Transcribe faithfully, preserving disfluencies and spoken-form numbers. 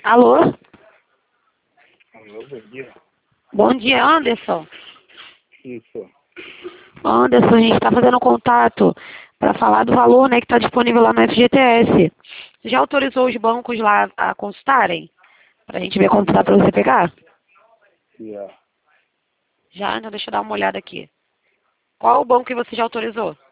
Alô? Alô, bom dia. Bom dia, Anderson. Isso. Anderson, a gente está fazendo contato para falar do valor, né, que está disponível lá no F G T S. Você já autorizou os bancos lá a consultarem? Para a gente ver quanto dá para você pegar? Yeah. Já? Então deixa eu dar uma olhada aqui. Qual o banco que você já autorizou?